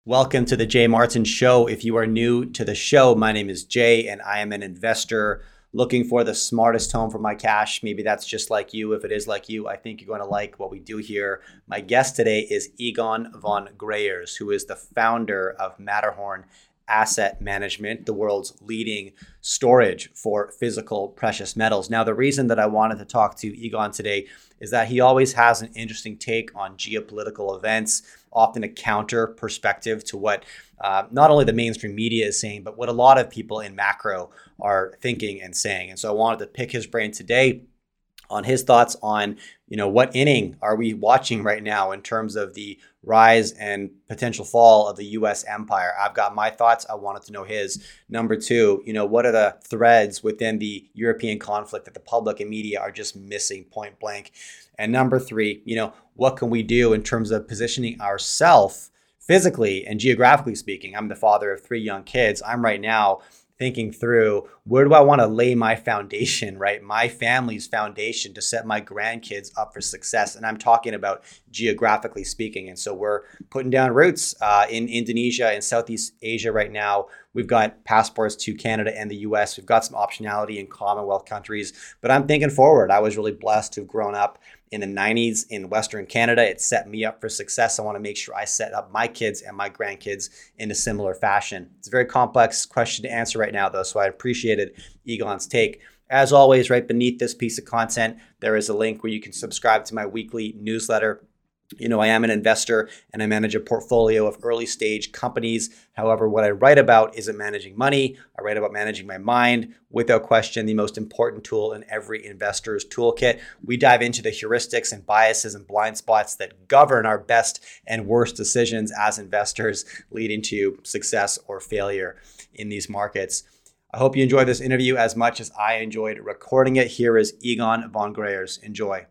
Welcome to the Jay Martin Show. If you are new to the show, my name is Jay and I am an investor looking for the smartest home for my cash. Maybe that's just like you. If it is like you, I think you're going to like what we do here. My guest today is Egon von Greyerz, who is the founder of Matterhorn Asset Management, the world's leading storage for physical precious metals. Now, the reason that I wanted to talk to Egon today is that he always has an interesting take on geopolitical events, often a counter perspective to what not only the mainstream media is saying, but what a lot of people in macro are thinking and saying. And so I wanted to pick his brain today on his thoughts on, what inning are we watching right now in terms of the rise and potential fall of the U.S. empire. I've got my thoughts. I wanted to know his. Number two, what are the threads within the European conflict that the public and media are just missing point blank? And number three, what can we do in terms of positioning ourselves physically and geographically speaking? I'm the father of 3 young kids. I'm right now thinking through, where do I want to lay my foundation, right? My family's foundation to set my grandkids up for success. And I'm talking about geographically speaking. And so we're putting down roots in Indonesia and Southeast Asia right now. We've got passports to Canada and the US. We've got some optionality in Commonwealth countries, but I'm thinking forward. I was really blessed to have grown up in the 90s in Western Canada. It set me up for success. I want to make sure I set up my kids and my grandkids in a similar fashion. It's a very complex question to answer right now, though, so I appreciated Egon's take. As always, right beneath this piece of content, there is a link where you can subscribe to my weekly newsletter. I am an investor and I manage a portfolio of early stage companies. However, what I write about isn't managing money. I write about managing my mind. Without question, the most important tool in every investor's toolkit. We dive into the heuristics and biases and blind spots that govern our best and worst decisions as investors, leading to success or failure in these markets. I hope you enjoyed this interview as much as I enjoyed recording it. Here is Egon von Greyerz. Enjoy.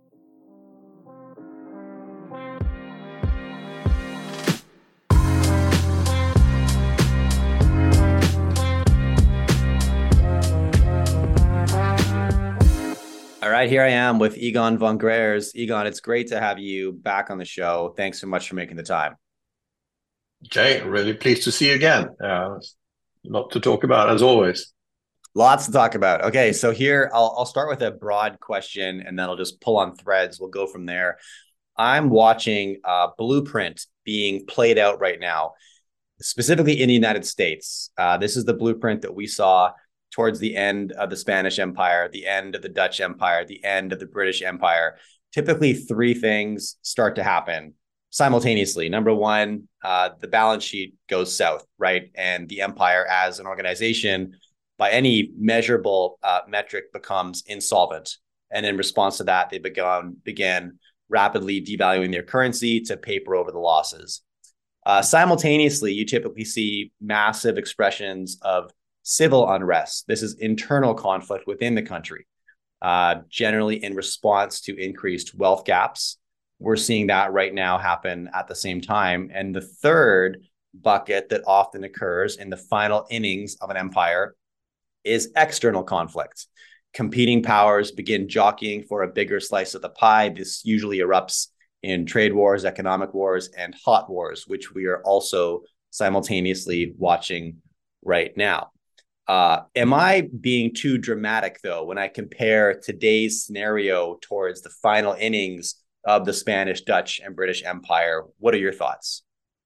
All right, here I am with Egon von Greyerz. Egon, it's great to have you back on the show. Thanks so much for making the time. Jay, really pleased to see you again. Lot to talk about as always. Lots to talk about. Okay, so here I'll start with a broad question and then I'll just pull on threads. We'll go from there. I'm watching a blueprint being played out right now, specifically in the United States. This is the blueprint that we saw towards the end of the Spanish Empire, the end of the Dutch Empire, the end of the British Empire. Typically, 3 things start to happen simultaneously. Number one, the balance sheet goes south, right? And the empire as an organization, by any measurable metric, becomes insolvent. And in response to that, they began rapidly devaluing their currency to paper over the losses. Simultaneously, you typically see massive expressions of civil unrest. This is internal conflict within the country, generally in response to increased wealth gaps. We're seeing that right now happen at the same time. And the third bucket that often occurs in the final innings of an empire is external conflict. Competing powers begin jockeying for a bigger slice of the pie. This usually erupts in trade wars, economic wars, and hot wars, which we are also simultaneously watching right now. Am I being too dramatic, though, when I compare today's scenario towards the final innings of the Spanish, Dutch, and British Empire? What are your thoughts?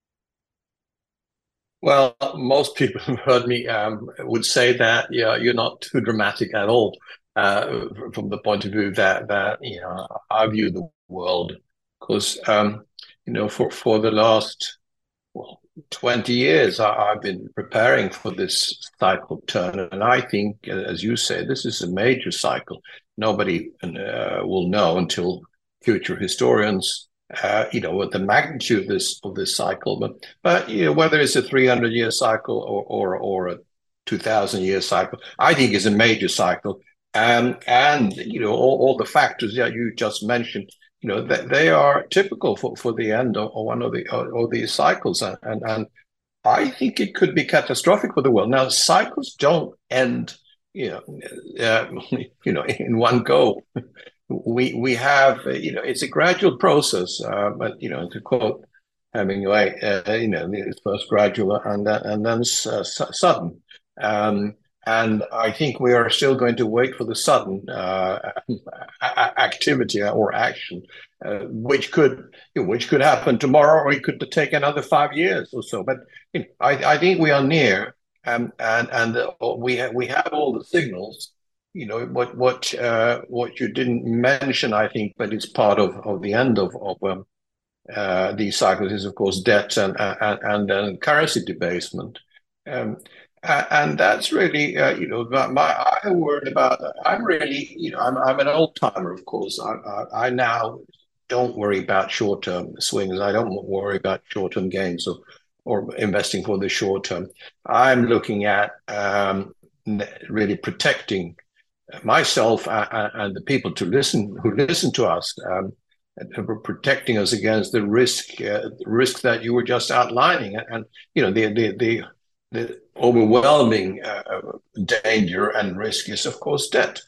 Well, most people who heard me would say that you're not too dramatic at all, from the point of view that I view the world, because for the last 20 years, I've been preparing for this cycle turn. And I think, as you say, this is a major cycle. Nobody will know until future historians, what the magnitude of this cycle. But whether it's a 300-year cycle or a 2,000-year cycle, I think is a major cycle. And all the factors that you just mentioned, they are typical for the end of one of these cycles, and I think it could be catastrophic for the world. Now, cycles don't end, in one go. We have, it's a gradual process. But to quote Hemingway, it's first gradual and then sudden. Um, and I think we are still going to wait for the sudden activity or action, which could happen tomorrow, or it could take another 5 years or so. But I think we are near, and we have all the signals. What you didn't mention, I think, but it's part of the end of these cycles is, of course, debt and currency debasement. Um, and that's really, I worried about. I'm really, I'm an old timer, of course. I now don't worry about short term swings. I don't worry about short term gains or investing for the short term. I'm looking at really protecting myself and the people who listen to us. Protecting us against the risk that you were just outlining, and the overwhelming danger and risk is, of course, debt.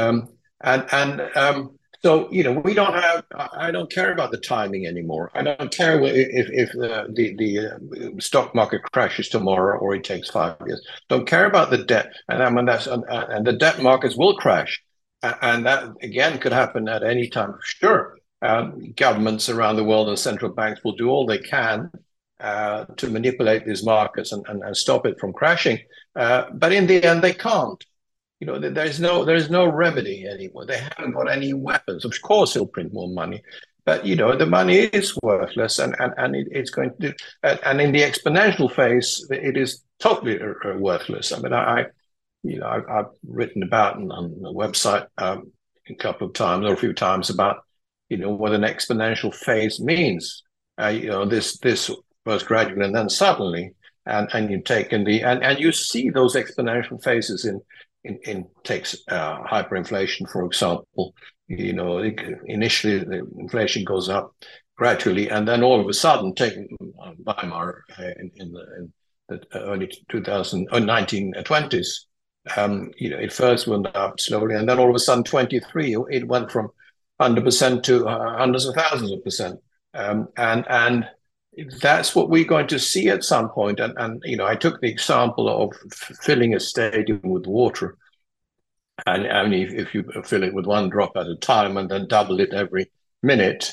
So we don't have. I don't care about the timing anymore. I don't care if the stock market crashes tomorrow or it takes 5 years. Don't care about the debt, and I mean and the debt markets will crash, and that again could happen at any time. Sure, governments around the world and central banks will do all they can to manipulate these markets and stop it from crashing. But in the end, they can't. There's no remedy anymore. They haven't got any weapons. Of course, he'll print more money, but the money is worthless, and it's going to. And in the exponential phase, it is totally worthless. I mean, I've written about on the website a couple of times or a few times about what an exponential phase means. This first gradually and then suddenly, and you take in and you see those exponential phases in takes hyperinflation, for example. Initially the inflation goes up gradually, and then all of a sudden, taking Weimar in the early 2000 or 1920s, it first went up slowly, and then all of a sudden, 23, it went from 100% to hundreds of thousands of percent, and that's what we're going to see at some point. And I took the example of filling a stadium with water. And I mean, if you fill it with one drop at a time and then double it every minute,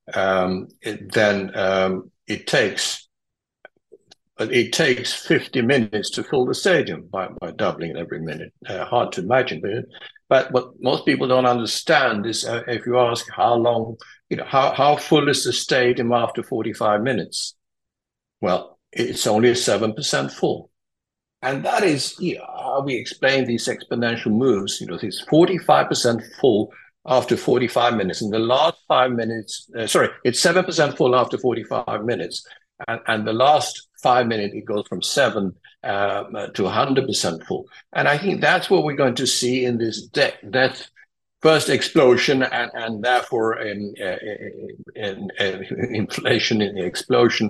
it takes 50 minutes to fill the stadium by doubling it every minute. Hard to imagine, but what most people don't understand is if you ask how long, how full is the stadium after 45 minutes? Well, it's only 7% full. And that is how we explain these exponential moves. It's 45% full after 45 minutes. In the last 5 minutes, it's 7% full after 45 minutes. And the last 5 minutes, it goes from 7 to 100% full. And I think that's what we're going to see in this death first explosion, and therefore inflation in the explosion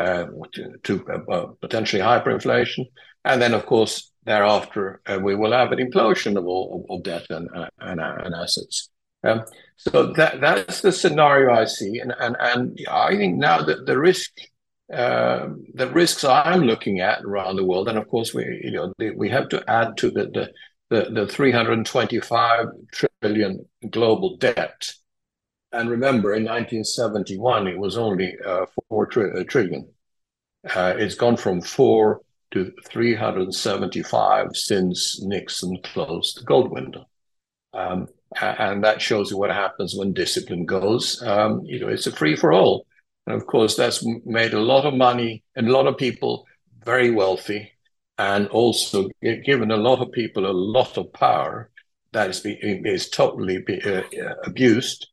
to potentially hyperinflation. And then, of course, thereafter, we will have an implosion of all debt and assets. So that's the scenario I see. And I think now that the risks I'm looking at around the world, and of course we have to add to the 325 trillion global debt. And remember, in 1971, it was only 4 trillion. It's gone from 4 to 375 since Nixon closed the gold window. And that shows you what happens when discipline goes. It's a free for all. And of course, that's made a lot of money and a lot of people very wealthy, and also given a lot of people a lot of power that is totally abused.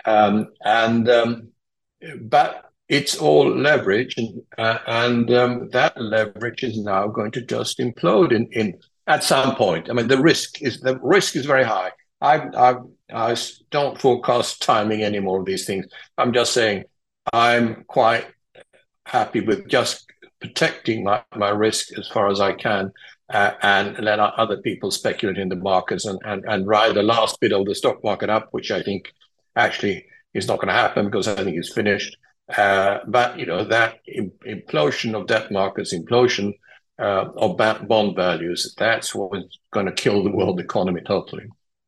But it's all leverage, and that leverage is now going to just implode in at some point. I mean, the risk is very high. I don't forecast timing anymore of these things. I'm just saying I'm quite happy with just protecting my risk as far as I can, and let other people speculate in the markets and ride the last bit of the stock market up, which I think actually is not going to happen because I think it's finished. But that implosion of debt markets, implosion of bond values, that's what's going to kill the world economy totally.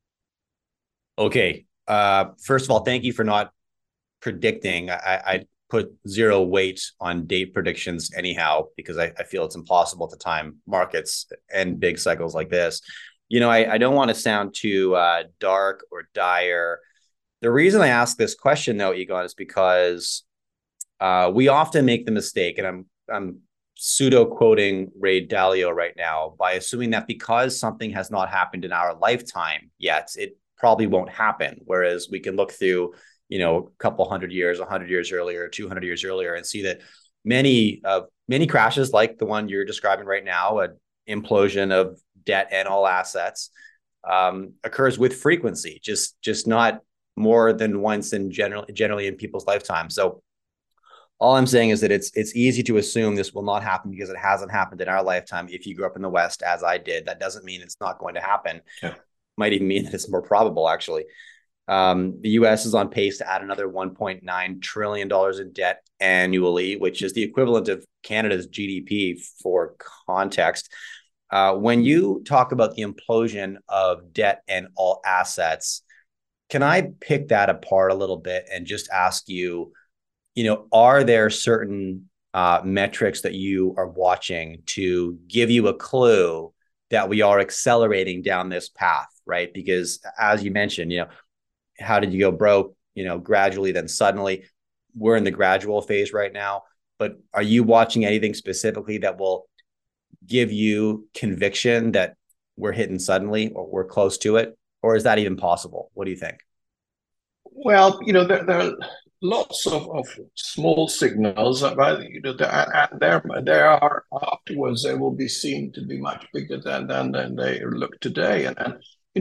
Okay. First of all, thank you for not predicting. I put zero weight on date predictions anyhow, because I feel it's impossible to time markets and big cycles like this. I don't want to sound too dark or dire. The reason I ask this question, though, Egon, is because we often make the mistake, and I'm pseudo quoting Ray Dalio right now, by assuming that because something has not happened in our lifetime yet, it probably won't happen. Whereas we can look through, a couple 100 years, 100 years earlier, 200 years earlier, and see that many crashes like the one you're describing right now, an implosion of debt and all assets, occurs with frequency, just not more than once in generally in people's lifetime. So all I'm saying is that it's easy to assume this will not happen because it hasn't happened in our lifetime. If you grew up in the West, as I did, that doesn't mean it's not going to happen. Yeah. Might even mean that it's more probable, actually. The U.S. is on pace to add another $1.9 trillion in debt annually, which is the equivalent of Canada's GDP for context. When you talk about the implosion of debt and all assets, can I pick that apart a little bit and just ask you, are there certain metrics that you are watching to give you a clue that we are accelerating down this path, right? Because as you mentioned, how did you go broke, gradually, then suddenly? We're in the gradual phase right now, but are you watching anything specifically that will give you conviction that we're hitting suddenly or we're close to it? Or is that even possible? What do you think? Well, there are lots of small signals, but there are afterwards they will be seen to be much bigger than they look today. And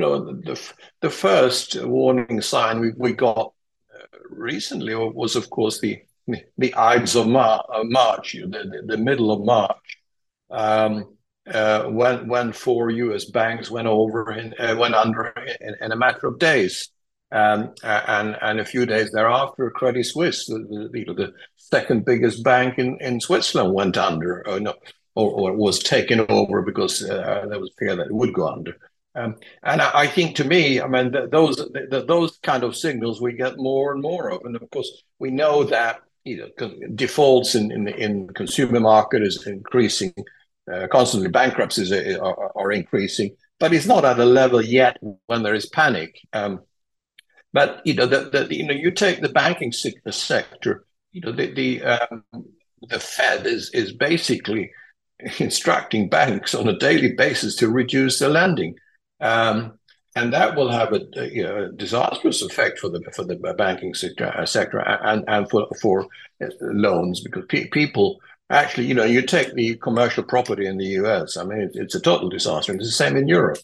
the first warning sign we got recently was, of course, the Ides of March, the middle of March, when four U.S. banks went under in a matter of days. And a few days thereafter, Credit Suisse, the second biggest bank in Switzerland, went under, or was taken over because there was fear that it would go under. And I think, to me, I mean, those kind of signals we get more and more of, and of course we know that defaults in the consumer market is increasing. Constantly, bankruptcies are increasing, but it's not at a level yet when there is panic. But you take the banking sector. The Fed is basically instructing banks on a daily basis to reduce their lending, and that will have a disastrous effect for the banking sector and for loans, because people actually, you take the commercial property in the U.S. I mean, it's a total disaster. It's the same in Europe.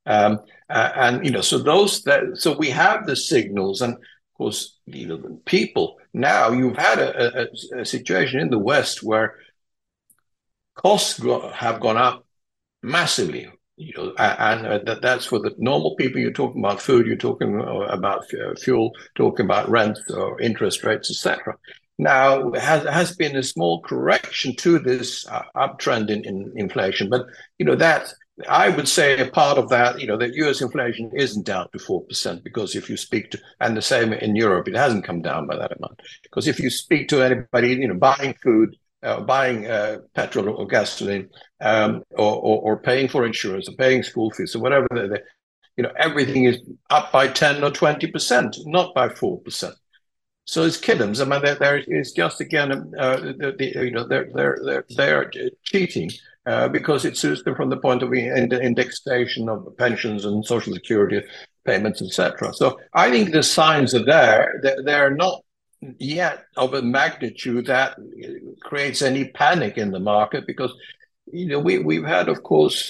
So we have the signals, and of course, people now. You've had a situation in the West where costs have gone up massively. And that's for the normal people. You're talking about food, you're talking about fuel, talking about rent or interest rates, etc. Now, has been a small correction to this uptrend in inflation, but that. I would say a part of that, that U.S. inflation isn't down to 4%, because if you speak to, and the same in Europe, it hasn't come down by that amount. Because if you speak to anybody, buying food, buying petrol or gasoline, or paying for insurance, or paying school fees, or whatever, everything is up by 10 or 20%, not by 4%. So it's kiddums. I mean, there is just, again, they're cheating. Because it suits them from the point of view indexation of pensions and social security payments, etc. So I think the signs are there. They're not yet of a magnitude that creates any panic in the market, because we've had, of course,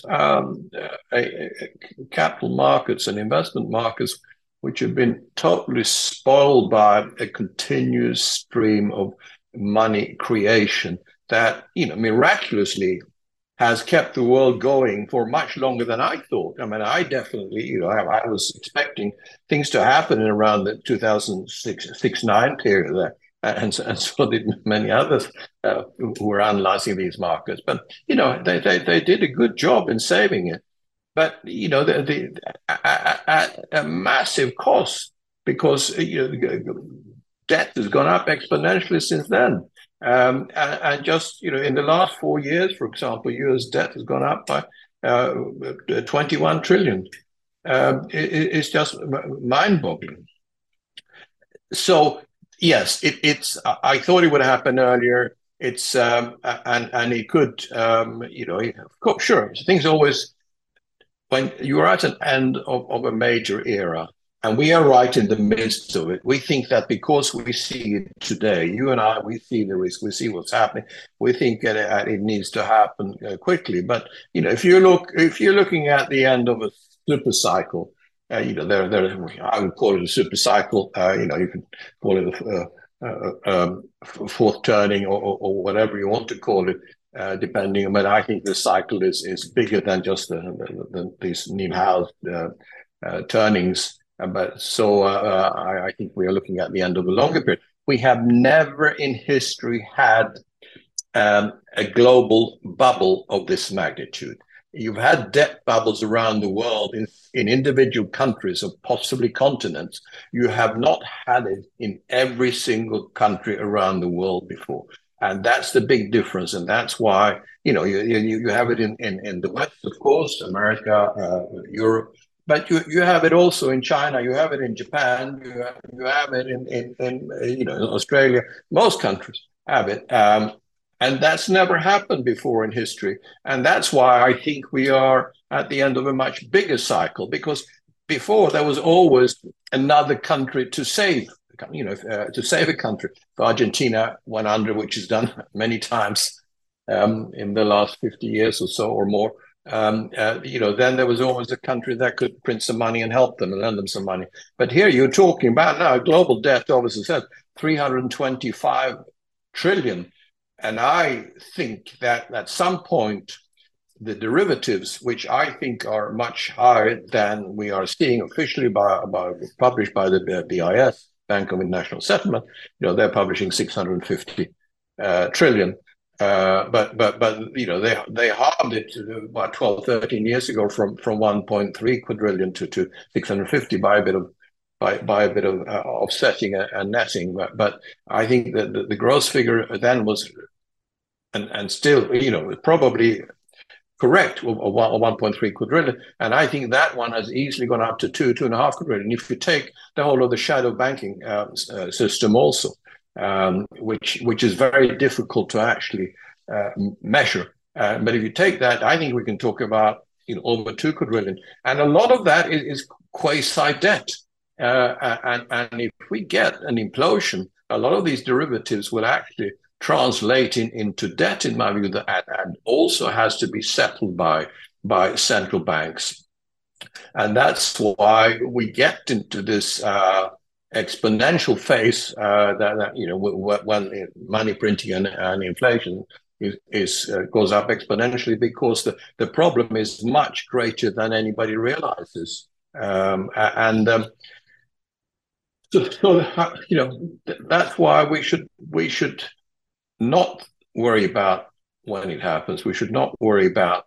capital markets and investment markets which have been totally spoiled by a continuous stream of money creation that miraculously has kept the world going for much longer than I thought. I mean, I definitely, I was expecting things to happen in around the 2006-09 period there. and so did many others who were analyzing these markets. But they did a good job in saving it. But at a massive cost, because debt has gone up exponentially since then. And just in the last 4 years, for example, U.S. debt has gone up by 21 trillion. It's just mind-boggling. So yes, it's. I thought it would happen earlier. It's and it could. Of course, sure. Things always, when you are at an end of a major era, and we are right in the midst of it. We think that because we see it today, you and I, we see the risk, we see what's happening. We think that it needs to happen quickly. But if you're looking at the end of a super cycle, I would call it a super cycle. You can call it a fourth turning or whatever you want to call it. Depending on, but I think the cycle is bigger than just these Nilhaus turnings. But so I think we are looking at the end of a longer period. We have never in history had a global bubble of this magnitude. You've had debt bubbles around the world in individual countries or possibly continents. You have not had it in every single country around the world before. And that's the big difference. And that's why, you have it in the West, of course, America, Europe, but you have it also in China, you have it in Japan, you have it in Australia. Most countries have it. And that's never happened before in history. And that's why I think we are at the end of a much bigger cycle, because before there was always another country to save. To save a country. If Argentina went under, which is done many times in the last 50 years or so or more, then there was always a country that could print some money and help them and lend them some money. But here you're talking about now global debt, obviously says 325 trillion. And I think that at some point, the derivatives, which I think are much higher than we are seeing officially published by the BIS, Bank of International Settlement, they're publishing 650 trillion. But they halved it about 12, 13 years ago from 1.3 quadrillion to 650 by a bit of offsetting and netting. But I think that the gross figure then was, and still, probably correct, of 1.3 quadrillion. And I think that one has easily gone up to 2.5 quadrillion. If you take the whole of the shadow banking system also, which is very difficult to actually measure. But if you take that, I think we can talk about over 2 quadrillion. And a lot of that is quasi-debt. And if we get an implosion, a lot of these derivatives will actually translate into debt, in my view, and also has to be settled by central banks. And that's why we get into this exponential phase when money printing and inflation goes up exponentially, because the problem is much greater than anybody realizes. That's why we should not worry about when it happens. We should not worry about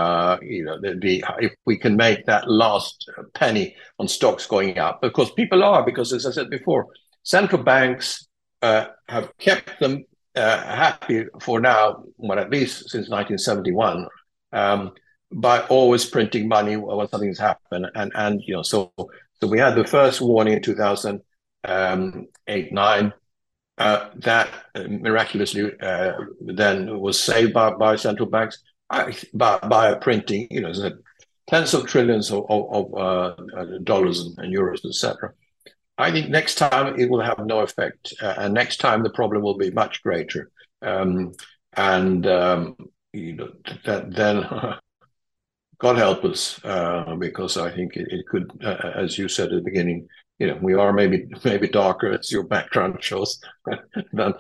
if we can make that last penny on stocks going up, because as I said before, central banks have kept them happy for now, at least since 1971, by always printing money when something's happened. So we had the first warning in 2008-9. That miraculously then was saved by central banks by printing, tens of trillions of dollars and euros, etc. I think next time it will have no effect, and next time the problem will be much greater. Then God help us, because I think it could, as you said at the beginning, we are maybe darker, as your background shows, than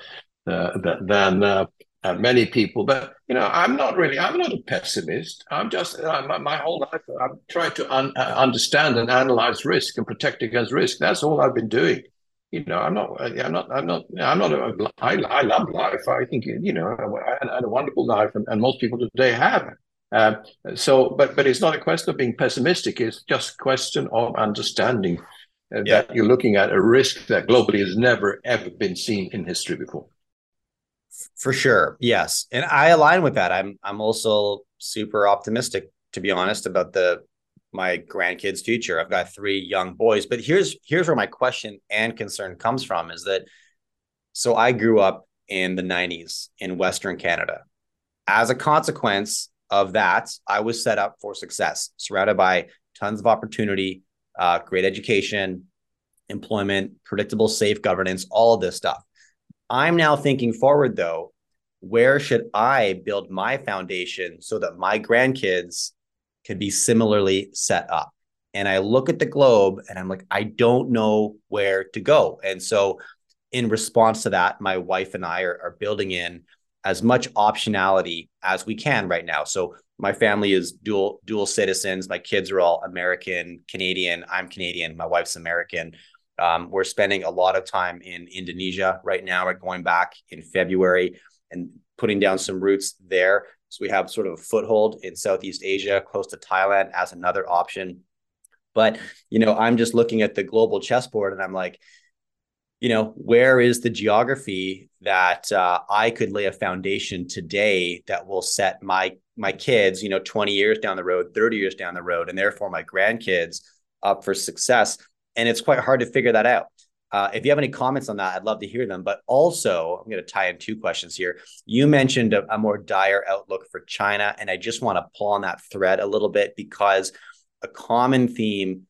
many people. But I'm not a pessimist. I'm just my whole life I've tried to understand and analyze risk and protect against risk. That's all I've been doing. I love life. I think, I had a wonderful life, and most people today have. Um, but it's not a question of being pessimistic. It's just a question of understanding Yeah, that you're looking at a risk that globally has never, ever been seen in history before. for sure. Yes. And I align with that. I'm also super optimistic, to be honest, about the my grandkids' future. I've got three young boys, but here's where my question and concern comes from is that so I grew up in the 90s in Western Canada. As a consequence of that, I was set up for success, surrounded by tons of opportunity, great education, employment, predictable, safe governance, all of this stuff. I'm now thinking forward, though, where should I build my foundation so that my grandkids could be similarly set up? And I look at the globe and I'm like, I don't know where to go. And so, in response to that, my wife and I are building in as much optionality as we can right now. So my family is dual citizens. My kids are all American, Canadian. I'm Canadian. My wife's American. We're spending a lot of time in Indonesia right now. We're going back in February and putting down some roots there. So we have sort of a foothold in Southeast Asia, close to Thailand as another option. But, I'm just looking at the global chessboard and I'm like, where is the geography that I could lay a foundation today that will set my kids, 20 years down the road, 30 years down the road, and therefore my grandkids up for success. And it's quite hard to figure that out. If you have any comments on that, I'd love to hear them. But also, I'm going to tie in two questions here. You mentioned a more dire outlook for China, and I just want to pull on that thread a little bit because a common theme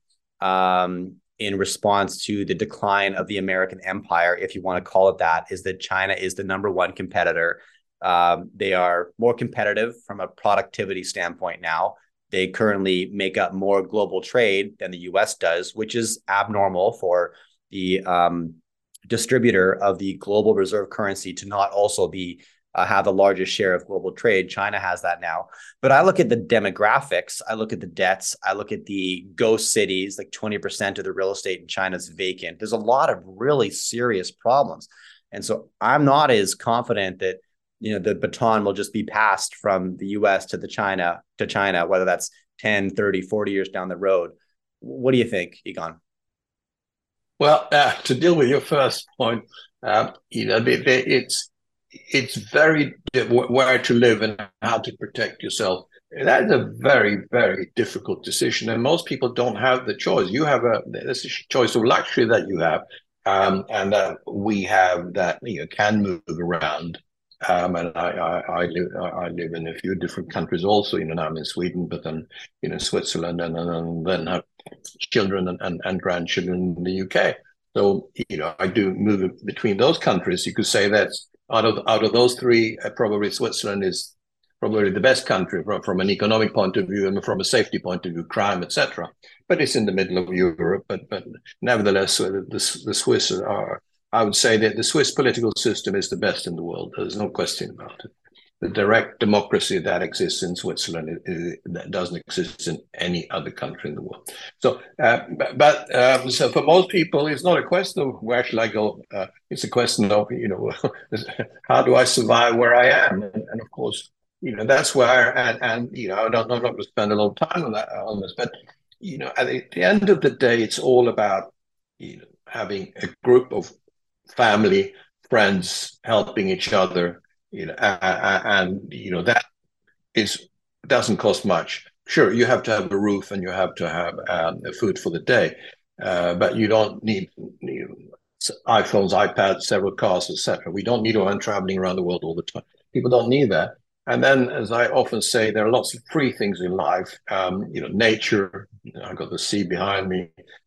in response to the decline of the American empire, if you want to call it that, is that China is the number one competitor. They are more competitive from a productivity standpoint now. They currently make up more global trade than the US does, which is abnormal for the distributor of the global reserve currency to not also be have the largest share of global trade. China has that now. But I look at the demographics, I look at the debts, I look at the ghost cities, like 20% of the real estate in China is vacant. There's a lot of really serious problems. And so I'm not as confident that the baton will just be passed from the US to China, whether that's 10, 30, 40 years down the road. What do you think, Egon? Well, to deal with your first point, it's very where to live and how to protect yourself. That's a very, very difficult decision, and most people don't have the choice. This is a choice of luxury that you have, and that we have that can move around. And I live in a few different countries also. Now I'm in Sweden, but then Switzerland, and then have children and grandchildren in the UK. So I do move between those countries. You could say that's out of those three, probably Switzerland is probably the best country from an economic point of view and from a safety point of view, crime, etc. But it's in the middle of Europe. But nevertheless, the Swiss are. I would say that the Swiss political system is the best in the world. There's no question about it. The direct democracy that exists in Switzerland that doesn't exist in any other country in the world. So, so for most people, it's not a question of where shall I go. It's a question of how do I survive where I am, and of course, that's where and I'm not going to spend a lot of time on this, but at the end of the day, it's all about having a group of family, friends helping each other, and that doesn't cost much. Sure, you have to have a roof and you have to have food for the day, but you don't need iPhones, iPads, several cars, etc. We don't need to run traveling around the world all the time. People don't need that. And then, as I often say, there are lots of free things in life. Nature. I've got the sea behind me.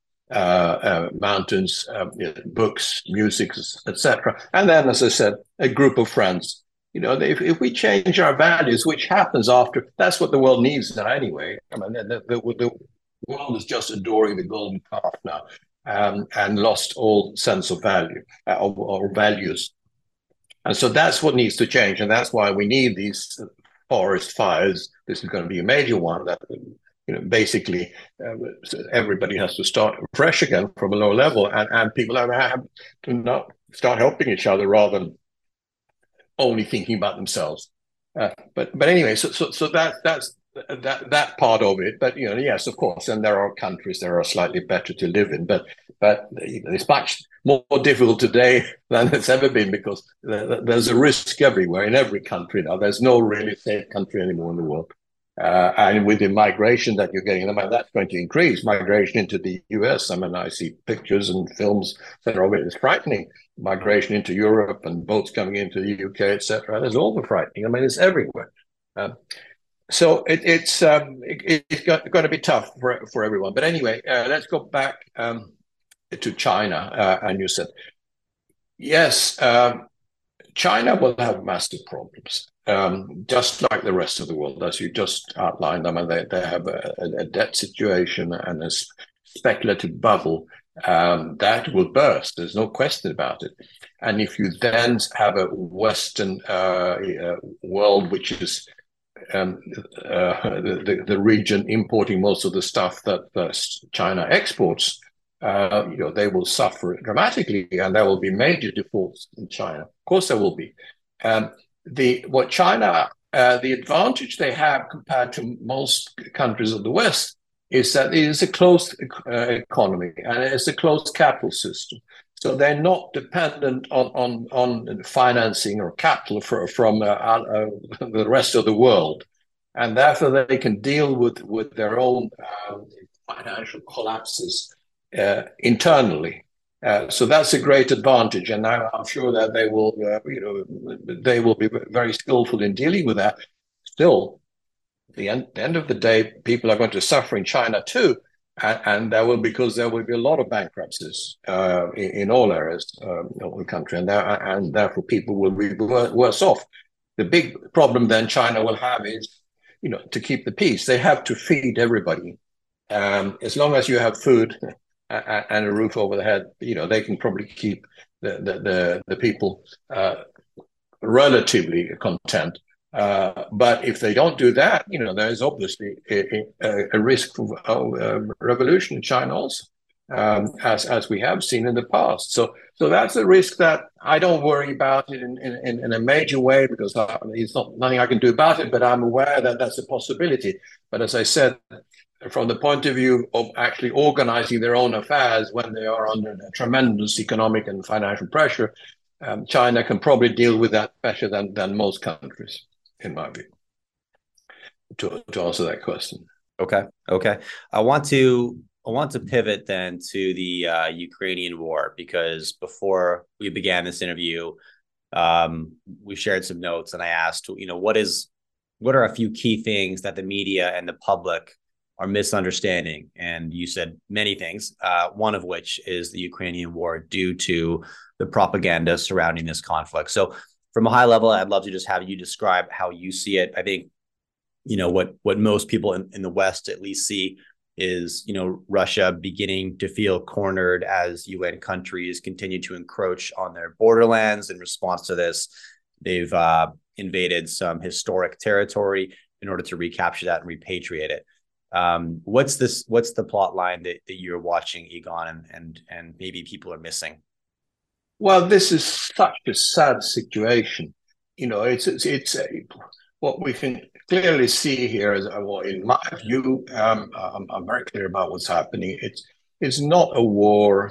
Mountains, books, music, etc. And then, as I said, a group of friends. If we change our values, which happens after, that's what the world needs now anyway. I mean, the world is just adoring the golden calf now, and lost all sense of value or values. And so that's what needs to change, and that's why we need these forest fires. This is going to be a major one that basically everybody has to start fresh again from a low level, and people have to not start helping each other rather than only thinking about themselves. But anyway, so that's that part of it. But yes, of course, and there are countries that are slightly better to live in, but it's much more difficult today than it's ever been, because there's a risk everywhere in every country now. There's no really safe country anymore in the world. And with the migration that you're getting, that's going to increase migration into the US. I see pictures and films that are it's frightening. Migration into Europe and boats coming into the UK, etc. There's all the frightening. It's everywhere. So it's going to be tough for everyone. But anyway, let's go back to China. And you said, yes, China will have massive problems, just like the rest of the world, as you just outlined. They have a debt situation and a speculative bubble that will burst. There's no question about it. And if you then have a Western world, which is the region importing most of the stuff that China exports, they will suffer dramatically, and there will be major defaults in China. Of course, there will be. The advantage they have compared to most countries of the West is that it is a closed economy, and it's a closed capital system. So they're not dependent on financing or capital from the rest of the world, and therefore they can deal with their own financial collapses internally. So that's a great advantage, and I'm sure that they will be very skillful in dealing with that. Still, at the end of the day, people are going to suffer in China too, and because there will be a lot of bankruptcies in all areas of the country, and therefore people will be worse off. The big problem then China will have is, to keep the peace, they have to feed everybody. As long as you have food and a roof over the head, they can probably keep the people relatively content. But if they don't do that, there's obviously a risk of revolution in China also, as we have seen in the past. So that's a risk that I don't worry about it in a major way, because it's nothing I can do about it. But I'm aware that that's a possibility. But as I said, from the point of view of actually organizing their own affairs when they are under tremendous economic and financial pressure, China can probably deal with that better than most countries, in my view, to answer that question. Okay. I want to pivot then to the Ukrainian war, because before we began this interview, we shared some notes, and I asked, what are a few key things that the media and the public are misunderstanding? And you said many things, one of which is the Ukrainian war, due to the propaganda surrounding this conflict. So from a high level, I'd love to just have you describe how you see it. I think, what most people in the West at least see is, Russia beginning to feel cornered as UN countries continue to encroach on their borderlands. In response to this, they've invaded some historic territory in order to recapture that and repatriate it. What's the plot line that you're watching, Egon, and maybe people are missing? Well, this is such a sad situation. It's what we can clearly see here is, in my view, I'm very clear about what's happening. It's not a war,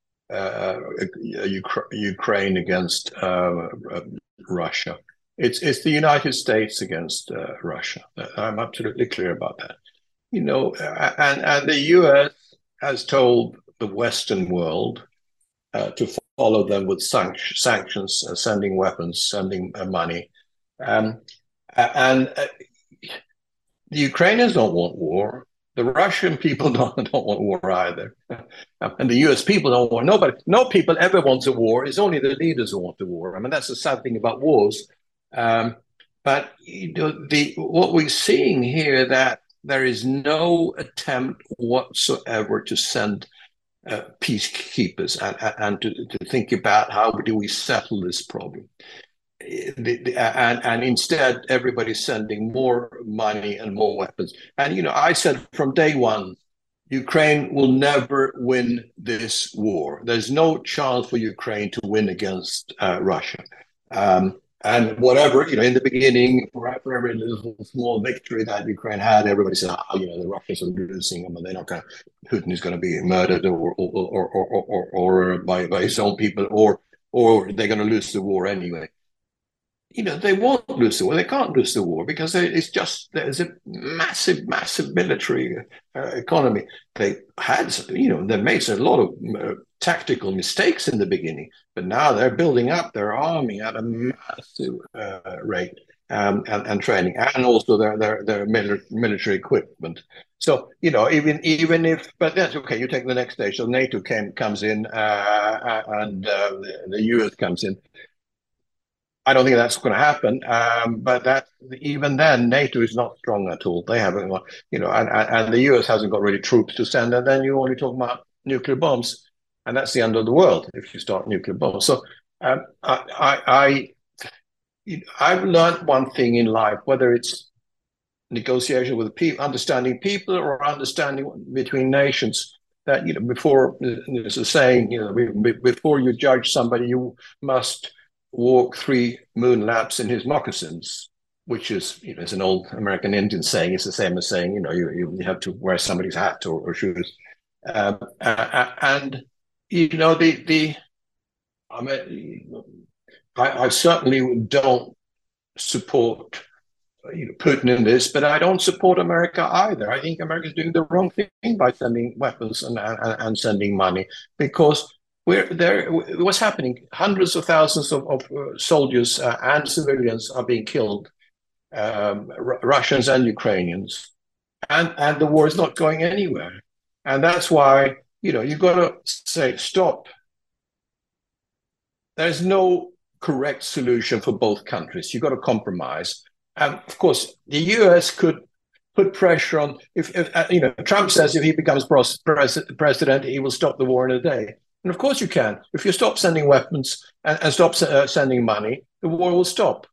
Ukraine against Russia. It's the United States against Russia. I'm absolutely clear about that. And the US has told the Western world to follow them with sanctions, sending weapons, sending money. And the Ukrainians don't want war. The Russian people don't want war either. And the US people don't want nobody. No people ever wants a war. It's only the leaders who want the war. That's the sad thing about wars. But what we're seeing here, that there is no attempt whatsoever to send peacekeepers and to think about how do we settle this problem. and instead everybody's sending more money and more weapons. And I said from day one, Ukraine will never win this war. There's no chance for Ukraine to win against Russia. And whatever, in the beginning, for every little small victory that Ukraine had, everybody said, the Russians are losing, they're not going to, Putin is going to be murdered or by his own people, or they're going to lose the war anyway. They won't lose the war. They can't lose the war because there's a massive, massive military economy. They made a lot of tactical mistakes in the beginning, but now they're building up their army at a massive rate and training, and also their military equipment. So even if, but that's okay. You take the next stage. So NATO comes in, and the US comes in. I don't think that's going to happen. But that even then, NATO is not strong at all. They haven't, and the US hasn't got really troops to send. And then you only talk about nuclear bombs, and that's the end of the world if you start nuclear bombs. So I've learned one thing in life, whether it's negotiation with people, understanding people, or understanding between nations. That before there's a saying, before you judge somebody, you must walk 3 moon laps in his moccasins, which is, it's an old American Indian saying. It's the same as saying, you have to wear somebody's hat or shoes. And I certainly don't support Putin in this, but I don't support America either. I think America is doing the wrong thing by sending weapons and sending money, because what's happening? Hundreds of thousands of soldiers and civilians are being killed, Russians and Ukrainians, and the war is not going anywhere. And that's why you've got to say stop. There's no correct solution for both countries. You've got to compromise. And of course, the US could put pressure on. If Trump says if he becomes president, he will stop the war in a day. And of course you can. If you stop sending weapons and stop sending money, the war will stop.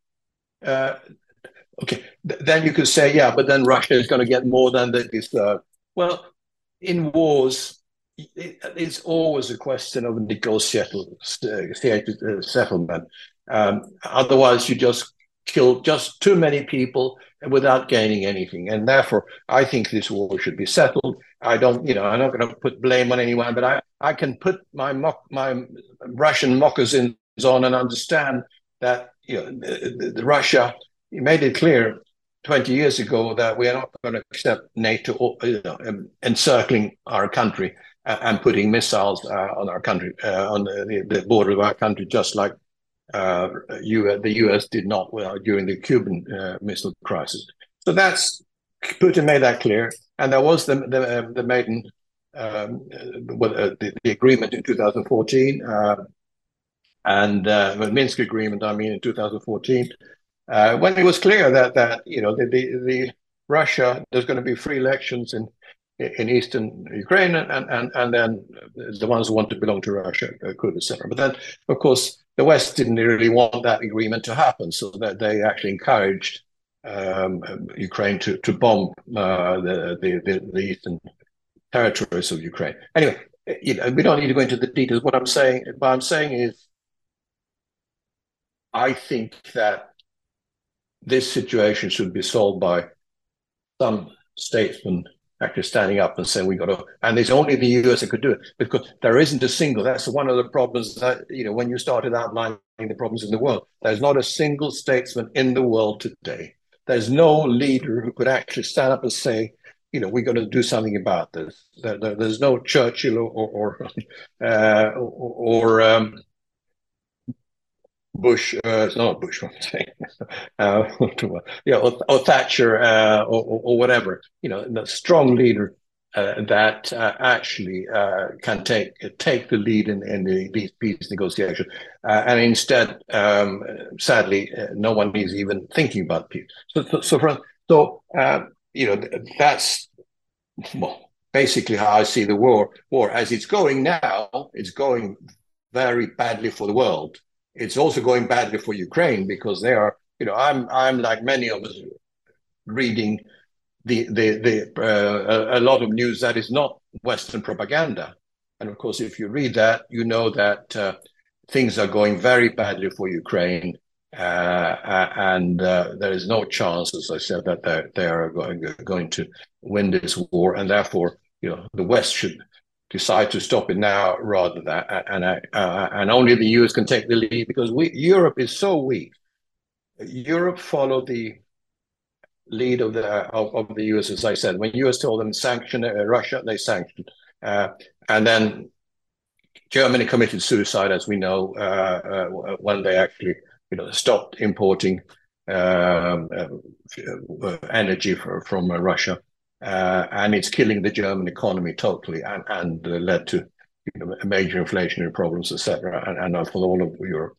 Okay, then you could say, yeah, but then Russia is going to get more than they deserve. Well, in wars, it's always a question of negotiated settlement. Otherwise, you just kill just too many people without gaining anything. And therefore, I think this war should be settled. I'm not going to put blame on anyone, but I can put my Russian moccasins on and understand that the Russia made it clear 20 years ago that we are not going to accept NATO encircling our country and putting missiles on our country, on the border of our country, just like the US did not during the Cuban Missile Crisis. So Putin made that clear, and there was the maiden the agreement in 2014, and the Minsk agreement. In 2014, when it was clear that the Russia, there's going to be free elections in eastern Ukraine, and then the ones who want to belong to Russia could, etc. But then, of course, the West didn't really want that agreement to happen, so that they actually encouraged Ukraine to bomb the eastern territories of Ukraine. Anyway, we don't need to go into the details. What I'm saying is, I think that this situation should be solved by some statesman actually standing up and saying we got to, and it's only the US that could do it, because there isn't a single. That's one of the problems that when you started outlining the problems in the world, there's not a single statesman in the world today. There's no leader who could actually stand up and say, we're going to do something about this. There's no Churchill or Bush, it's not Bush, I'm saying, or Thatcher, or whatever, the strong leader that actually can take the lead in these peace negotiations. And instead, sadly, no one is even thinking about peace. That's basically how I see the war. As it's going now, it's going very badly for the world. it's also going badly for Ukraine because they are, I'm like many of us reading a lot of news that is not Western propaganda. And of course, if you read that, you know that things are going very badly for Ukraine. And there is no chance, as I said, that they are going to win this war. And therefore, the West should decide to stop it now rather than, and only the US can take the lead because Europe is so weak. Europe followed the lead of the US, as I said. When US told them sanction Russia, they sanctioned, and then Germany committed suicide, as we know, when they actually stopped importing energy from Russia, and it's killing the German economy totally, and led to major inflationary problems, etc., and for all of Europe.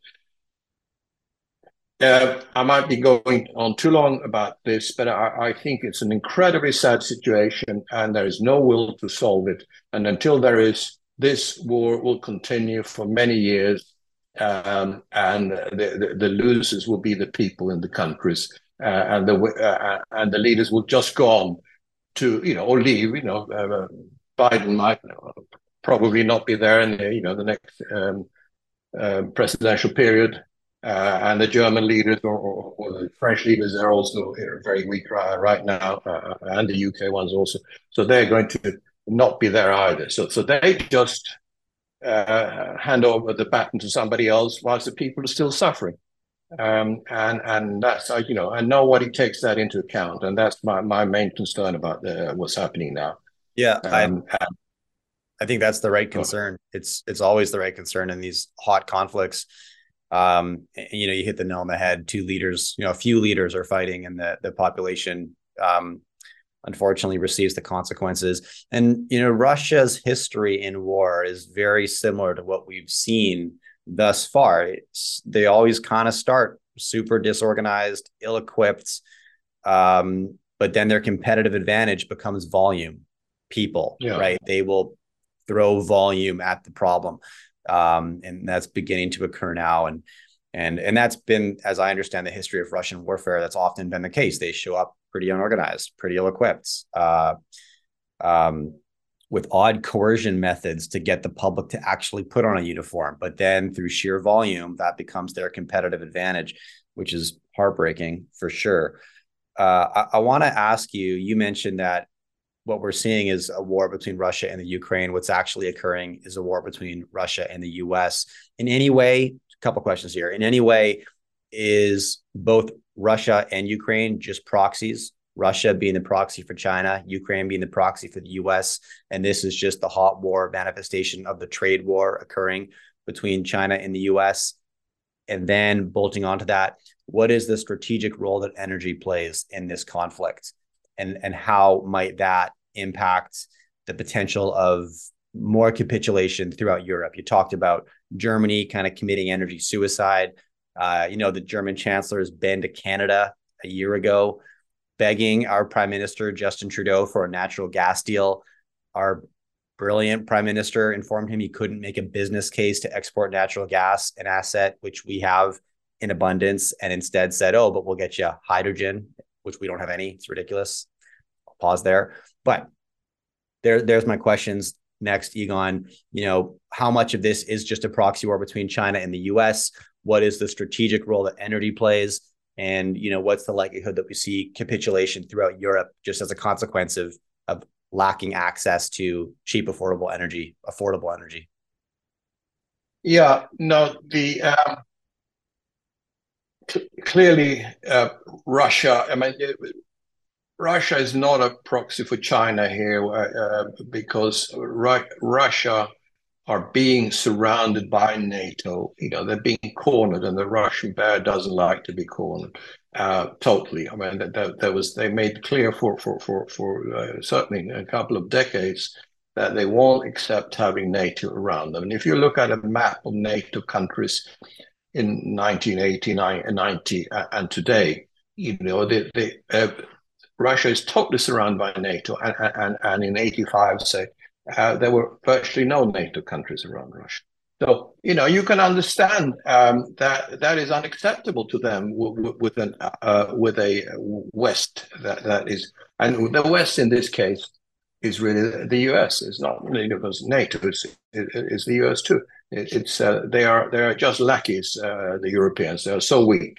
I might be going on too long about this, but I think it's an incredibly sad situation, and there is no will to solve it. And until there is, this war will continue for many years, and the losers will be the people in the countries, and the leaders will just go on to or leave. Biden might probably not be there in the next presidential period. And the German leaders or the French leaders are also very weak right now, and the UK ones also. So they're going to not be there either. So they just hand over the baton to somebody else whilst the people are still suffering. And that's and nobody takes that into account, and that's my main concern about what's happening now. Yeah, I think that's the right concern. It's always the right concern in these hot conflicts. You hit the nail on the head. Two leaders, a few leaders are fighting, and the population, unfortunately, receives the consequences. And, Russia's history in war is very similar to what we've seen thus far. They always kind of start super disorganized, ill-equipped, but then their competitive advantage becomes volume, people, right? They will throw volume at the problem. And that's beginning to occur now. And that's been, as I understand the history of Russian warfare, that's often been the case. They show up pretty unorganized, pretty ill-equipped, with odd coercion methods to get the public to actually put on a uniform. But then through sheer volume, that becomes their competitive advantage, which is heartbreaking for sure. I want to ask you, you mentioned that what we're seeing is a war between Russia and the Ukraine. What's actually occurring is a war between Russia and the US. In any way, a couple of questions here. In any way, is both Russia and Ukraine just proxies? Russia being the proxy for China, Ukraine being the proxy for the US, and this is just the hot war manifestation of the trade war occurring between China and the US. And then bolting onto that, what is the strategic role that energy plays in this conflict? And how might that impact the potential of more capitulation throughout Europe? You talked about Germany kind of committing energy suicide. The German chancellor has been to Canada a year ago, begging our prime minister, Justin Trudeau, for a natural gas deal. Our brilliant prime minister informed him he couldn't make a business case to export natural gas, an asset which we have in abundance, and instead said, oh, but we'll get you hydrogen, which we don't have any. It's ridiculous. I'll pause there. But there's my questions. Next, Egon, how much of this is just a proxy war between China and the US? What is the strategic role that energy plays? And, what's the likelihood that we see capitulation throughout Europe just as a consequence of lacking access to cheap, affordable energy? Yeah, no, clearly Russia, Russia is not a proxy for China here because Russia are being surrounded by NATO. They're being cornered, and the Russian bear doesn't like to be cornered totally. They made clear for certainly a couple of decades that they won't accept having NATO around them. And if you look at a map of NATO countries in 1989 and 90 and today, Russia is totally surrounded by NATO, and in 85, say, there were virtually no NATO countries around Russia. So, you can understand that is unacceptable to them with a West that is, and the West in this case is really the US. It's not really because NATO it's the US too. They are just lackeys. The Europeans, they are so weak.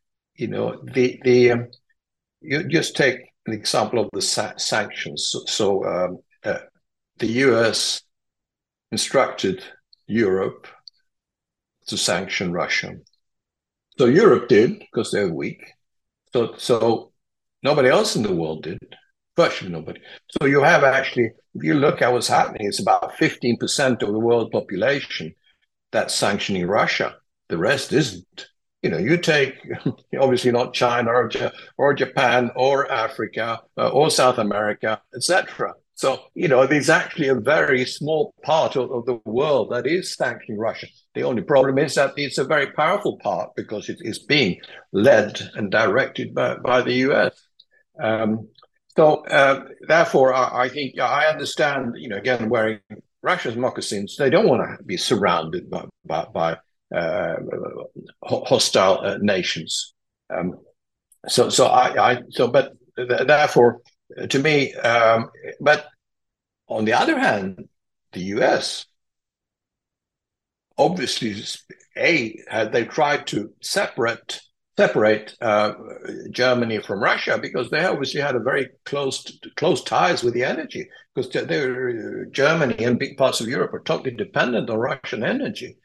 You just take an example of the sanctions. The US instructed Europe to sanction Russia. So Europe did because they're weak. So nobody else in the world did. Virtually nobody. So you have actually, if you look at what's happening, it's about 15% of the world population that's sanctioning Russia. The rest isn't. You take obviously not China or Japan or Africa or South America, etc. So there's actually a very small part of the world that is sanctioning Russia. The only problem is that it's a very powerful part because it is being led and directed by the US. Therefore, I think I understand. Again, wearing Russia's moccasins, they don't want to be surrounded by hostile nations. But therefore, to me, but on the other hand, the US obviously, they tried to separate Germany from Russia because they obviously had a very close ties with the energy because Germany and big parts of Europe are totally dependent on Russian energy.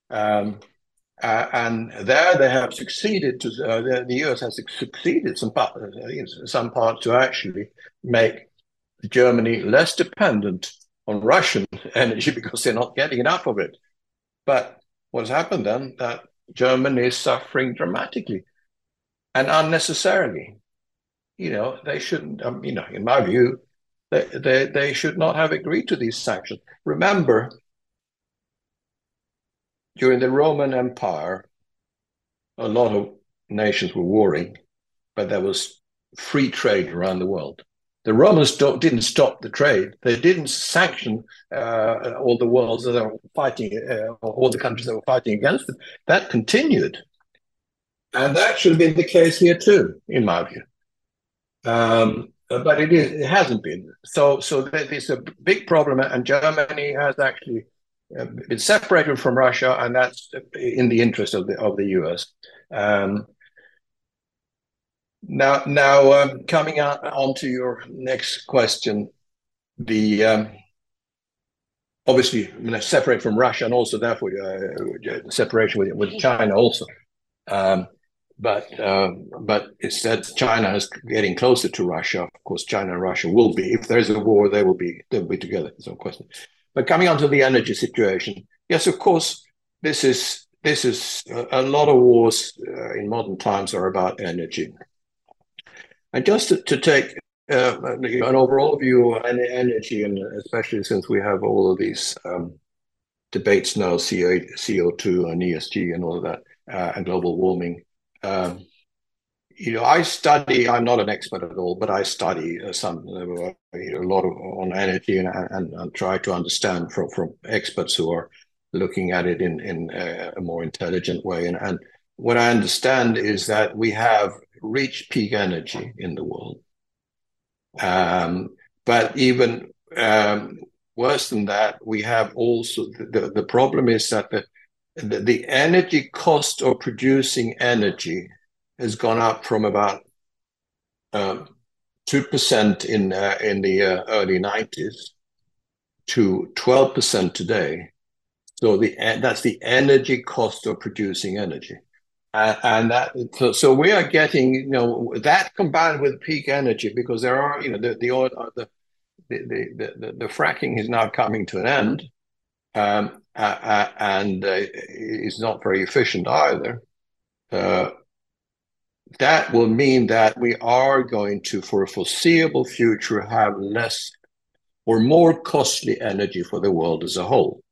And there they have succeeded the US has succeeded some part to actually make Germany less dependent on Russian energy because they're not getting enough of it. But what's happened then that Germany is suffering dramatically and unnecessarily. They shouldn't, in my view, they should not have agreed to these sanctions. Remember, during the Roman Empire, a lot of nations were warring, but there was free trade around the world. The Romans didn't stop the trade. They didn't sanction all the worlds that were fighting, all the countries that were fighting against them. That continued. And that should have been the case here too, in my view. But it hasn't been. So there's a big problem, and Germany has actually been separated from Russia, and that's in the interest of the US. Now, coming on to your next question, the obviously separate from Russia, and also therefore separation with China also. But it's that China is getting closer to Russia. Of course, China and Russia will be. If there's a war, they'll be together. There's no question. But coming on to the energy situation, yes, of course, this is a lot of wars in modern times are about energy. And just to take an overall view on energy, and especially since we have all of these debates now, CO2 and ESG and all of that, and global warming. I'm not an expert at all, but I study a lot on energy and try to understand from experts who are looking at it in a more intelligent way. And what I understand is that we have reached peak energy in the world. But even worse than that, we have also the problem is that the energy cost of producing energy has gone up from about 2% in the early 90s to 12% today. So that's the energy cost of producing energy. And so we are getting that combined with peak energy because there are the fracking is now coming to an end, and it's not very efficient either. That will mean that we are going to, for a foreseeable future, have less or more costly energy for the world as a whole.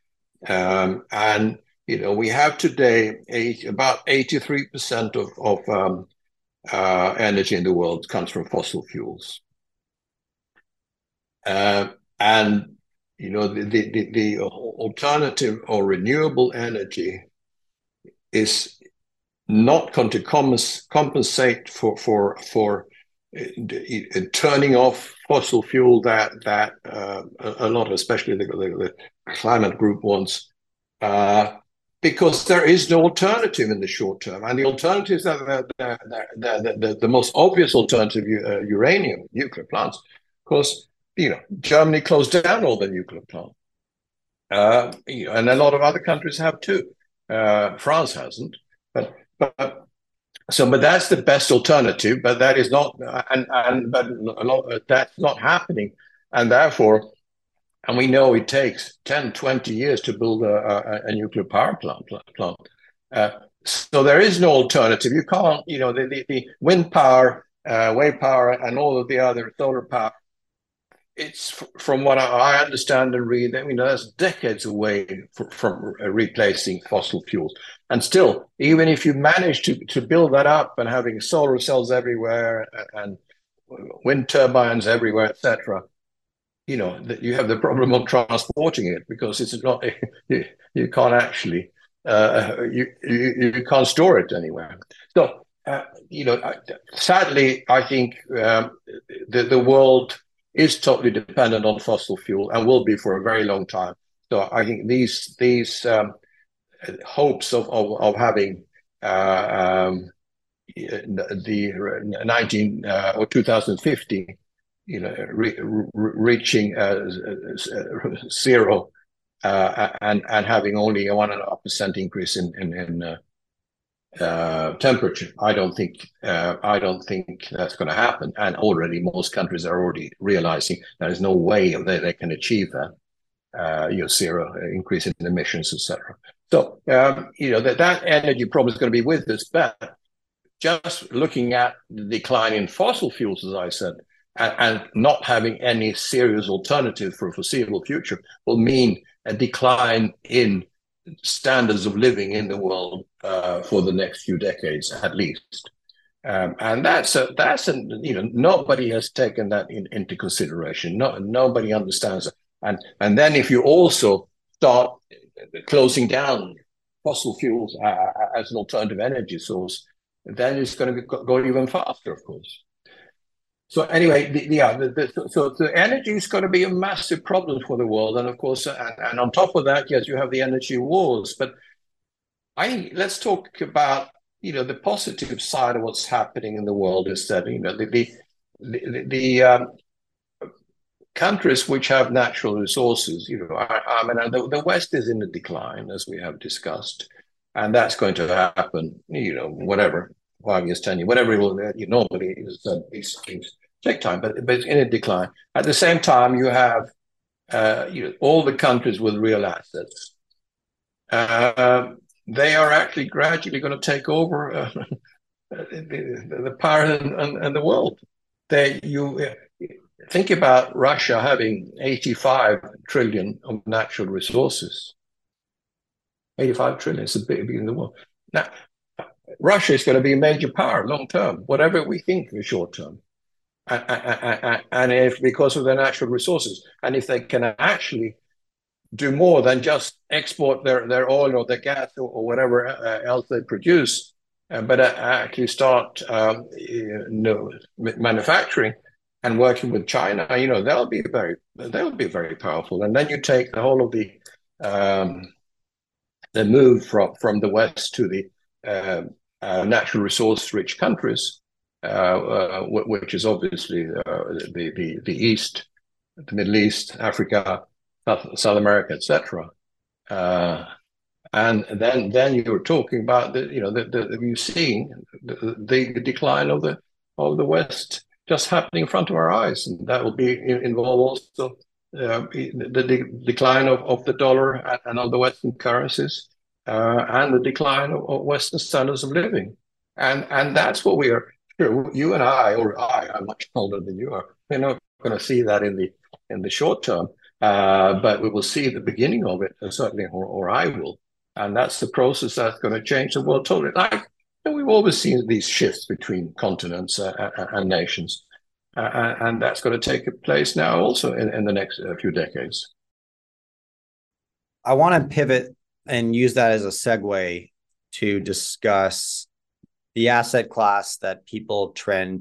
And we have today about 83% of energy in the world comes from fossil fuels. And the alternative or renewable energy is not going to compensate for turning off fossil fuel that a lot, especially the climate group wants, because there is no alternative in the short term. And the alternatives are the most obvious alternative, uranium, nuclear plants. Of course, Germany closed down all the nuclear plants. And a lot of other countries have too. France hasn't. But that's the best alternative, but that is not, that's not happening. And therefore, and we know it takes 10, 20 years to build a nuclear power plant. So there is no alternative. You can't, the wind power, wave power, and all of the other solar power, it's from what I understand and read, that's decades away from replacing fossil fuels. And still, even if you manage to build that up and having solar cells everywhere and wind turbines everywhere, etc., you have the problem of transporting it, because it's not, you can't actually, you can't store it anywhere. So, sadly, I think the world is totally dependent on fossil fuel and will be for a very long time. So I think these hopes of having the 19 or 2050, reaching zero and having only a 1.5% increase in temperature. I don't think that's going to happen. And already most countries are already realizing there is no way they can achieve that. Zero increase in emissions, etc. So that energy problem is going to be with us. But just looking at the decline in fossil fuels, as I said, and not having any serious alternative for a foreseeable future will mean a decline in standards of living in the world for the next few decades at least. And nobody has taken that into consideration. Nobody understands it. And then if you also start closing down fossil fuels as an alternative energy source, then it's going to go even faster, of course. So anyway, so the energy is going to be a massive problem for the world, and of course, and on top of that, yes, you have the energy wars. But let's talk about the positive side of what's happening in the world is that the countries which have natural resources, the West is in a decline, as we have discussed, and that's going to happen. Whatever. 5 years, 10 years, whatever it will, normally these things take time, but it's in a decline. At the same time, you have all the countries with real assets. They are actually gradually going to take over the power and the world. You think about Russia having 85 trillion of natural resources. 85 trillion is a big in the world. Now, Russia is going to be a major power long term, whatever we think in the short term. And if because of their natural resources, and if they can actually do more than just export their oil or their gas or whatever else they produce, but actually start manufacturing and working with China, they'll be very powerful. And then you take the whole of the move from the West to the natural resource-rich countries, which is obviously the East, the Middle East, Africa, South America, etc. And then you're talking about you've seen the decline of the West just happening in front of our eyes, and that will be involve also the decline of the dollar and of the Western currencies. And the decline of Western standards of living. And that's what we are, you and I'm much older than you are, we're not going to see that in the short term, but we will see the beginning of it, certainly, or I will. And that's the process that's going to change the world totally. We've always seen these shifts between continents and nations. And that's going to take place now also in the next few decades. I want to pivot and use that as a segue to discuss the asset class that people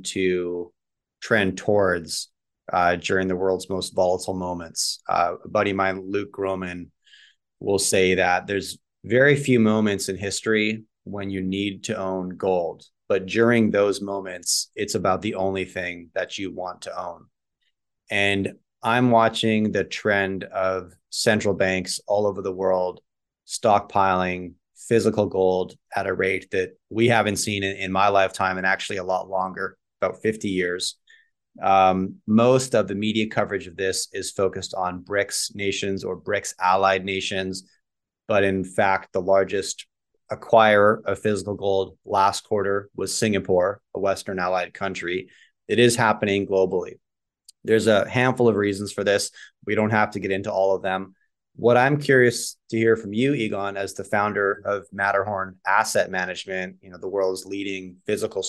trend towards during the world's most volatile moments. A buddy of mine, Luke Groman, will say that there's very few moments in history when you need to own gold, but during those moments, it's about the only thing that you want to own. And I'm watching the trend of central banks all over the world stockpiling physical gold at a rate that we haven't seen in my lifetime, and actually a lot longer, about 50 years. Most of the media coverage of this is focused on BRICS nations or BRICS allied nations. But in fact, the largest acquirer of physical gold last quarter was Singapore, a Western allied country. It is happening globally. There's a handful of reasons for this. We don't have to get into all of them. What I'm curious to hear from you, Egon, as the founder of Matterhorn Asset Management, the world's leading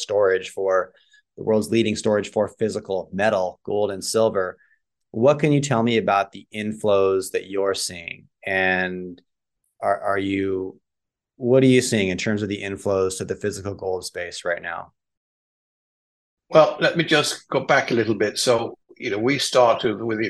storage for physical metal, gold and silver. What can you tell me about the inflows that you're seeing? And what are you seeing in terms of the inflows to the physical gold space right now? Well, let me just go back a little bit. So, we started with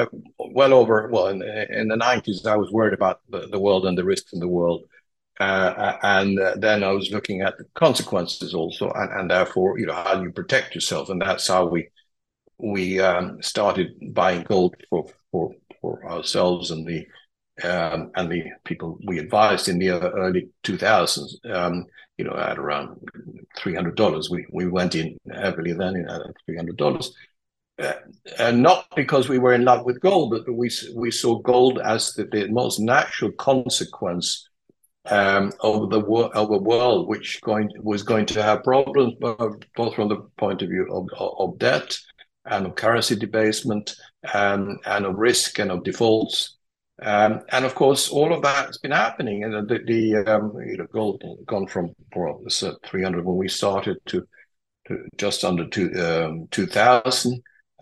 in the 90s, I was worried about the world and the risks in the world. And then I was looking at the consequences also, and therefore, how do you protect yourself? And that's how we started buying gold for ourselves and the people we advised in the early 2000s. At around $300, we went in heavily then at $300. And not because we were in love with gold, but we saw gold as the most natural consequence of the world, which was going to have problems, both from the point of view of debt and of currency debasement, and of risk and of defaults. And of course, all of that has been happening, and the gold gone from 300 when we started to just under 2,000.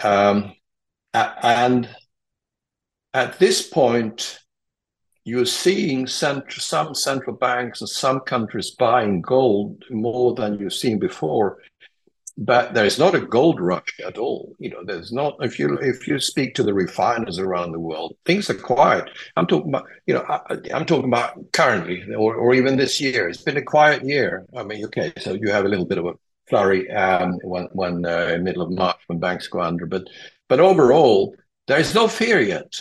And at this point, you're seeing some central banks and some countries buying gold more than you've seen before. But there's not a gold rush at all. There's not. If you speak to the refiners around the world, things are quiet. I'm talking about, I'm talking about currently or even this year. It's been a quiet year. I mean, okay, so you have a little bit of a flurry when in middle of March when banks go under, but overall there is no fear yet.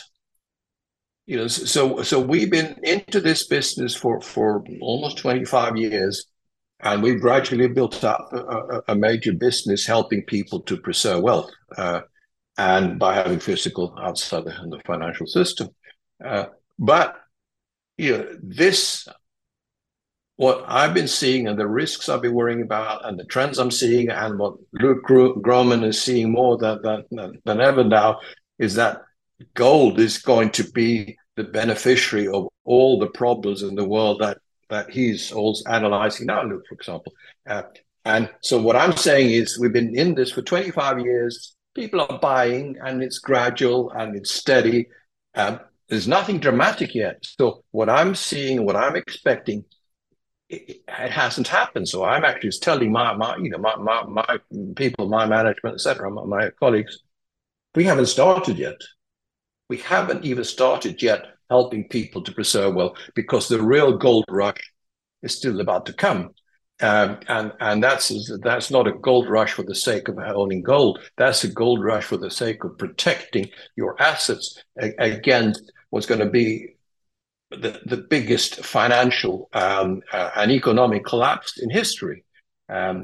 So we've been into this business for almost 25 years. And we've gradually built up a major business helping people to preserve wealth, and by having physical outside the financial system. But this, what I've been seeing and the risks I've been worrying about and the trends I'm seeing and what Luke Groman is seeing more than ever now is that gold is going to be the beneficiary of all the problems in the world that he's also analyzing now, Luke, for example. And so what I'm saying is we've been in this for 25 years. People are buying, and it's gradual and it's steady. There's nothing dramatic yet. So what I'm seeing, what I'm expecting, it hasn't happened. So I'm actually telling my people, my management, etc., my colleagues, we haven't started yet. We haven't even started yet helping people to preserve wealth, because the real gold rush is still about to come. And that's not a gold rush for the sake of owning gold. That's a gold rush for the sake of protecting your assets against what's going to be the biggest financial and economic collapse in history. And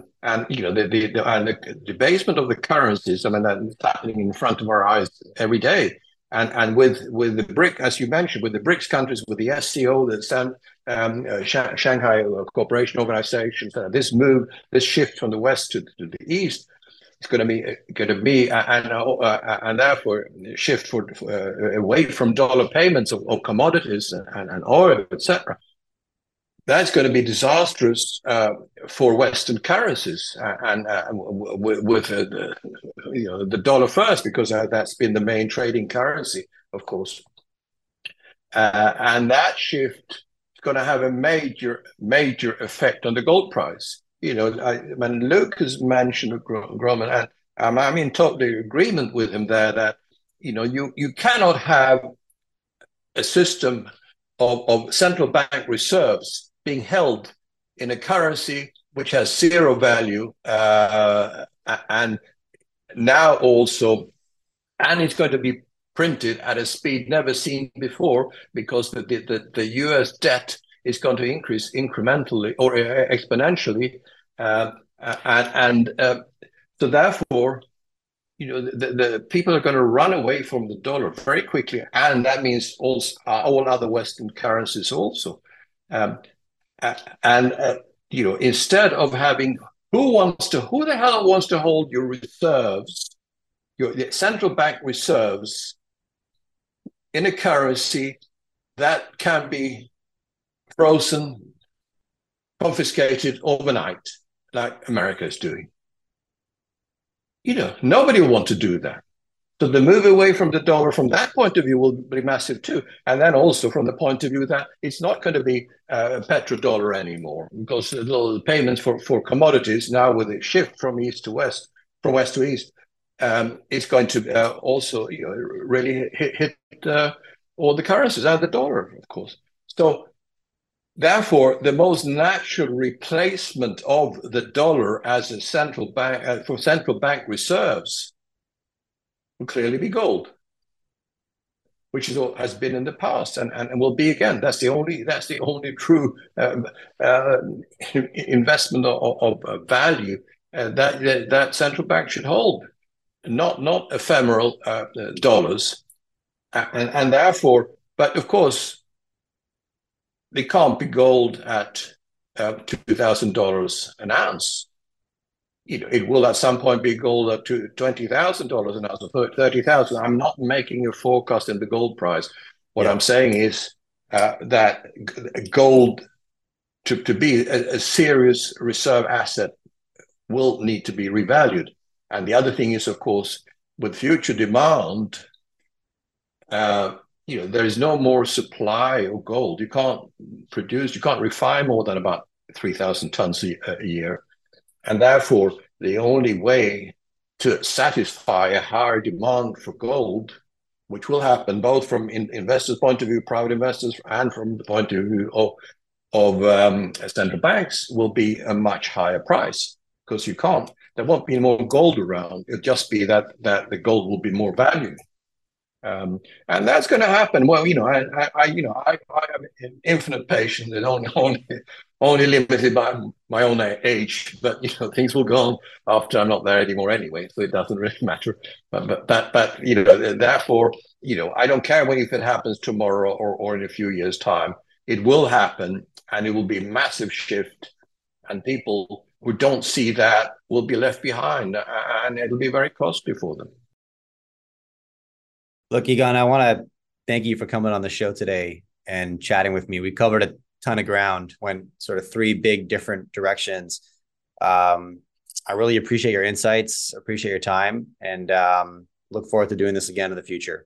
the debasement of the currencies, I mean, that's happening in front of our eyes every day. And with the BRIC, as you mentioned, with the BRICS countries, with the SCO, the Shanghai Cooperation Organization, this shift from the west to the east, it's going to be and therefore shift away from dollar payments of commodities and oil, etc. That's going to be disastrous for Western currencies, and with the dollar first, because that's been the main trading currency, of course. And that shift is going to have a major effect on the gold price. When Luke has mentioned Groman, and I'm in total agreement with him there that you cannot have a system of central bank reserves being held in a currency which has zero value, and now also, and it's going to be printed at a speed never seen before, because the US debt is going to increase incrementally or exponentially, and so therefore, the people are going to run away from the dollar very quickly, and that means also all other Western currencies also. Instead of having who the hell wants to hold your reserves, your central bank reserves, in a currency that can be frozen, confiscated overnight, like America is doing. Nobody will want to do that. So the move away from the dollar from that point of view will be massive too. And then also from the point of view that it's not going to be petrodollar anymore, because the payments for commodities now, with a shift from east to west, from west to east, is going to also really hit all the currencies and the dollar, of course. So therefore, the most natural replacement of the dollar as a central bank for central bank reserves will clearly be gold, which has been in the past and will be again. That's the only true investment of value that central bank should hold, not ephemeral dollars, and therefore. But of course, they can't be gold at $2,000 an ounce. It will at some point be gold at $20,000 an ounce or $30,000. I'm not making a forecast in the gold price. What I'm saying is that gold, to be a serious reserve asset, will need to be revalued. And the other thing is, of course, with future demand, there is no more supply of gold. You can't refine more than about 3,000 tons a year. And therefore, the only way to satisfy a higher demand for gold, which will happen both from investors' point of view, private investors, and from the point of view of central banks, will be a much higher price, because there won't be more gold around. It'll just be that the gold will be more valued. And that's going to happen. Well, I have infinite patience, and only limited by my own age. But things will go on after I'm not there anymore anyway, so it doesn't really matter. But therefore, I don't care if it happens tomorrow or in a few years' time. It will happen, and it will be a massive shift, and people who don't see that will be left behind, and it'll be very costly for them. Look, Egon, I want to thank you for coming on the show today and chatting with me. We covered a ton of ground, went sort of 3 big different directions. I really appreciate your insights, appreciate your time, and look forward to doing this again in the future.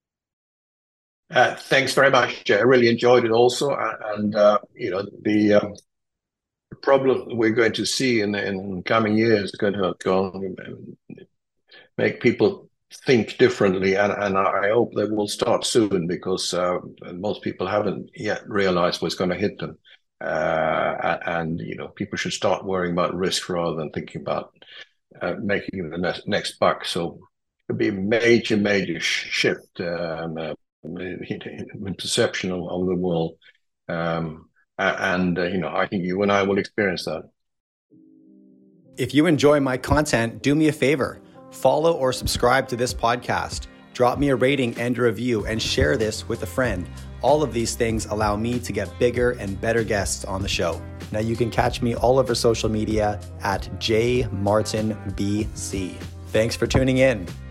Thanks very much, Jay. I really enjoyed it also. And the problem we're going to see in coming years is going to make people think differently, and I hope they will start soon, because most people haven't yet realized what's going to hit them, and people should start worrying about risk rather than thinking about making the next buck. So it'll be a major shift in perception of the world, and I think you and I will experience that. If you enjoy my content, do me a favor. Follow or subscribe to this podcast. Drop me a rating and a review, and share this with a friend. All of these things allow me to get bigger and better guests on the show. Now you can catch me all over social media at jmartinbc. Thanks for tuning in.